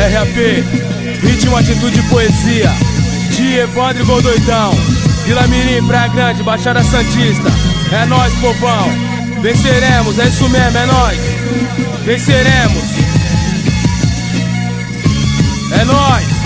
RAP, ritmo, atitude e poesia. De Evandro e Goldoidão, Vila Mirim, Praia Grande, Baixada Santista. É nóis, povão. Venceremos, é isso mesmo, é nóis. Venceremos. É nóis.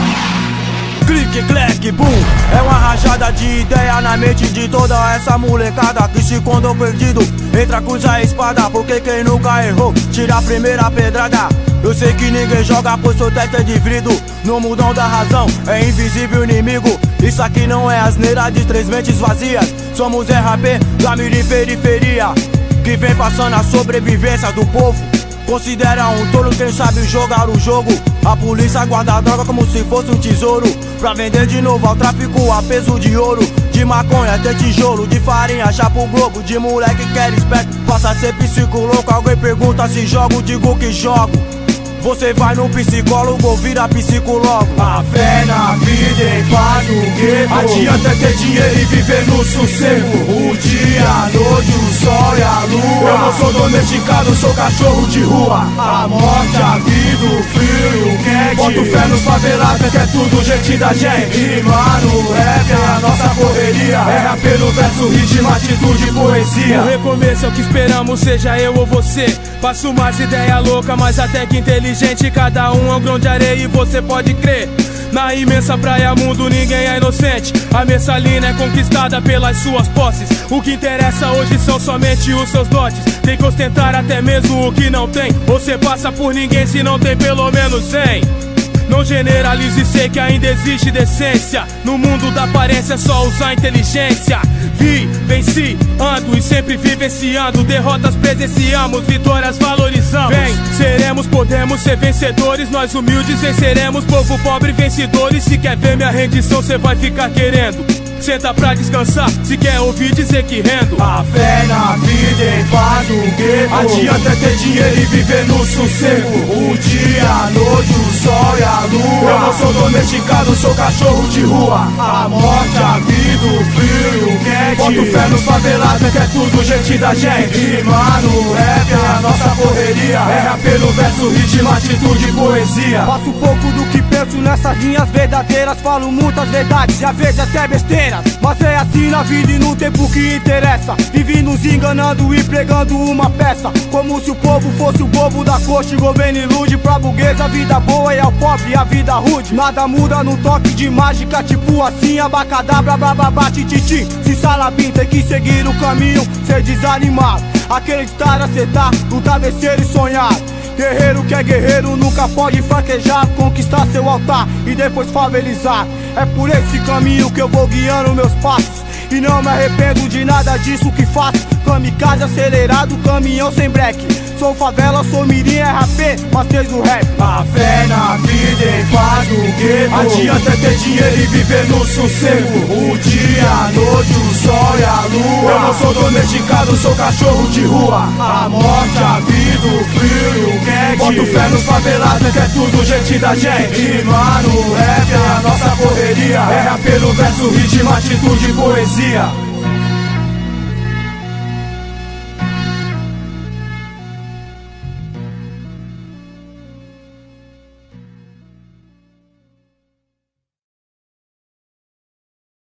Clique, clack, boom. É uma rajada de ideia na mente de toda essa molecada que se condou perdido. Entra, cruza a espada, porque quem nunca errou tira a primeira pedrada. Eu sei que ninguém joga, pois sou testa de vidro. No mundão da razão, é invisível inimigo. Isso aqui não é asneira de três mentes vazias. Somos RAP da Mirim Periferia, que vem passando a sobrevivência do povo. Considera um touro quem sabe jogar o jogo. A polícia guarda a droga como se fosse um tesouro, pra vender de novo ao tráfico a peso de ouro. De maconha até tijolo, de farinha, chapa o globo. De moleque que era esperto, passa a ser psico-louco. Alguém pergunta se jogo, digo que jogo. Você vai no psicólogo ou vira psicólogo. A fé na vida em paz no gueto. Adianta ter dinheiro e viver no sossego. O dia, a noite, o sol e a lua. Eu não sou domesticado, sou cachorro de rua. A morte, a vida, o frio e o quente. Boto fé nos favelados, que é tudo gente da gente. E mano, rap é a nossa correria. RAP no verso, ritmo, atitude e poesia. O recomeço é o que esperamos, seja eu ou você. Faço umas ideias loucas, mas até que inteligente. Cada um é um grão de areia e você pode crer. Na imensa praia mundo ninguém é inocente. A messalina é conquistada pelas suas posses. O que interessa hoje são somente os seus dotes. Tem que ostentar até mesmo o que não tem. Você passa por ninguém se não tem pelo menos 100. Não generalize e sei que ainda existe decência. No mundo da aparência é só usar inteligência. Vi, venci, ando e sempre vivenciando. Derrotas presenciamos, vitórias valorizamos. Vem, seremos, podemos ser vencedores. Nós humildes venceremos, povo pobre vencedores. Se quer ver minha rendição cê vai ficar querendo. Senta pra descansar, se quer ouvir dizer que rendo. A fé na vida em paz no gueto. Adianta ter dinheiro e viver no sossego. O dia, a noite, o sol e a lua. Eu não sou domesticado, sou cachorro de rua. A morte, a vida, o frio e o quente. Boto fé nos favelados, que é tudo gente da gente. E mano, rap é a nossa correria. RAP no verso, ritmo, atitude e poesia. Faço pouco do que penso nessas linhas verdadeiras. Falo muitas verdades e às vezes até besteira. Mas é assim na vida e no tempo que interessa. Vive nos enganando e pregando uma peça, como se o povo fosse o bobo da corte. Governo ilude pra burguesa a vida boa e ao pobre a vida rude. Nada muda no toque de mágica, tipo assim, abacadabra, bababá, tititi. Se salabim tem que seguir o caminho, ser desanimado, acreditar, acertar, lutar, vencer e sonhar. Guerreiro que é guerreiro nunca pode fraquejar, conquistar seu altar e depois favelizar. É por esse caminho que eu vou guiando meus passos e não me arrependo de nada disso que faço. Kamikaze acelerado, caminhão sem breque. Sou favela, sou mirim, RAP, mas desde o rap. A fé na vida em paz no gueto. Adianta ter dinheiro e viver no sossego. O dia, a noite, o sol e a lua. Eu não sou domesticado, sou cachorro de rua. A morte, a vida, o frio e o quente. Boto fé nos favelados, que é tudo gente da gente. E mano, rap é a nossa correria. RAP no verso, ritmo, atitude e poesia.